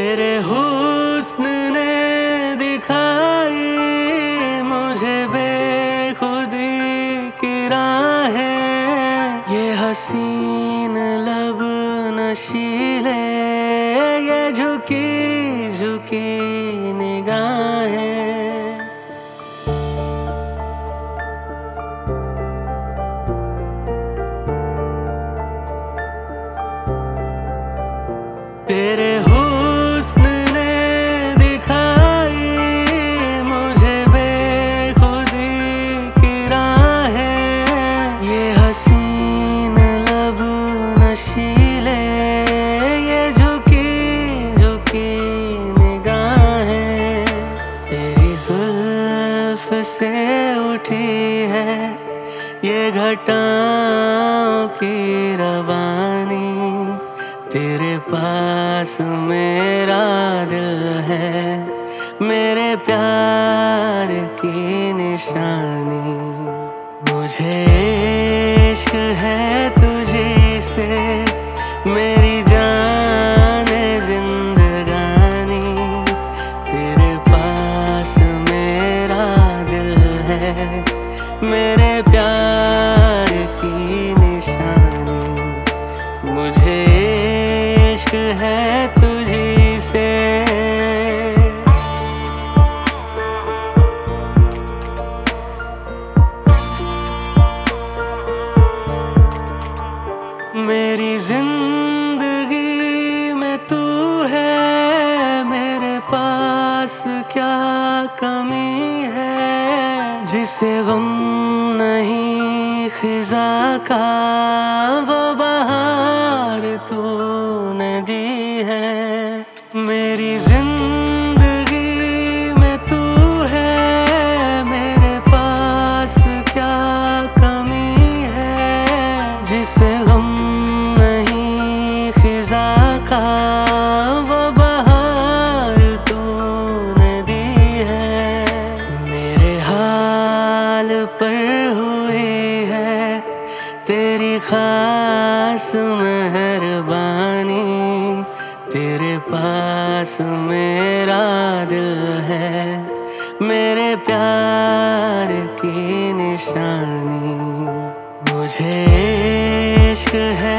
तेरे हुस्न ने दिखाई मुझे बेखुदी की राहें। ये हसीन लब नशीले, ये झुकी झुकी निगाहें। तेरे हुस्न ने दिखाई मुझे बेखुदी की राहें। ये हसीन लब नशीले, ये झुकी झुकी निगाहें। तेरी जुल्फ से उठी है ये घटाओं की रवानी। तेरे पास मेरा दिल है, मेरे प्यार की निशानी। मुझे इश्क है तुझी से, मेरी जान जिंदगानी। तेरे पास मेरा दिल है, मेरे प्यार की निशानी। मुझे इश्क है तुझी से। मेरी जिंदगी में तू है, मेरे पास क्या कमी है। जिसे गम नहीं खिजा का, वो बहार तूने दी है। मेरी जिंदगी में तू है, मेरे पास क्या कमी है। जिसे गम नहीं खिजा का, वो बहार तूने दी है। मेरे हाल पर हुई है तेरी खास मेहरबानी। तेरे पास मेरा दिल है, मेरे प्यार की निशानी। मुझे इश्क है